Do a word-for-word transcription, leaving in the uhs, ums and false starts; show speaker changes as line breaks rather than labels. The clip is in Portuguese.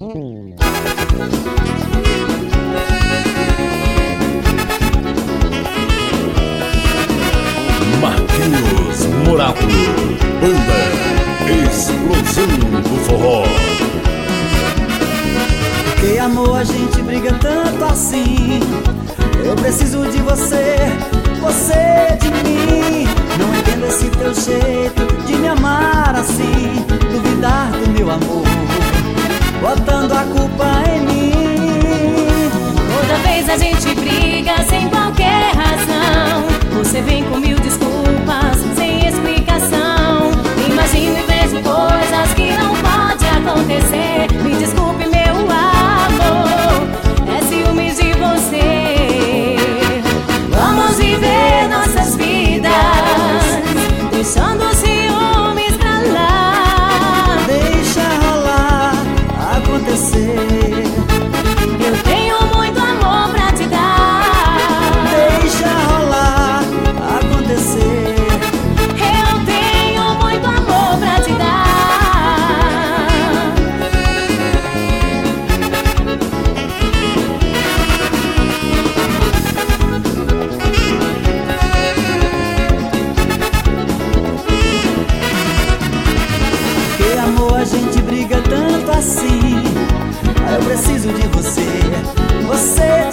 Marquinhos Morato, banda Explosão do Forró.
Porque amor, a gente briga tanto assim. Eu preciso de você, você de mim. Não entendo esse teu jeito de me amar assim, duvidar do meu amor, botando a culpa em mim.
Toda vez a gente briga sem qualquer razão. Você vem com mil desculpas, sem explicação. Imagino e vejo coisas que não pode acontecer. Me desculpe, meu amor, é ciúmes de você. Vamos viver nossas vidas, deixando os ciúmes pra lá.
Deixa rolar, acontecer.
Eu tenho muito amor pra te dar.
Deixa rolar, acontecer.
Eu tenho muito amor pra te dar.
Porque amor, a gente briga tanto assim. Eu preciso de você, você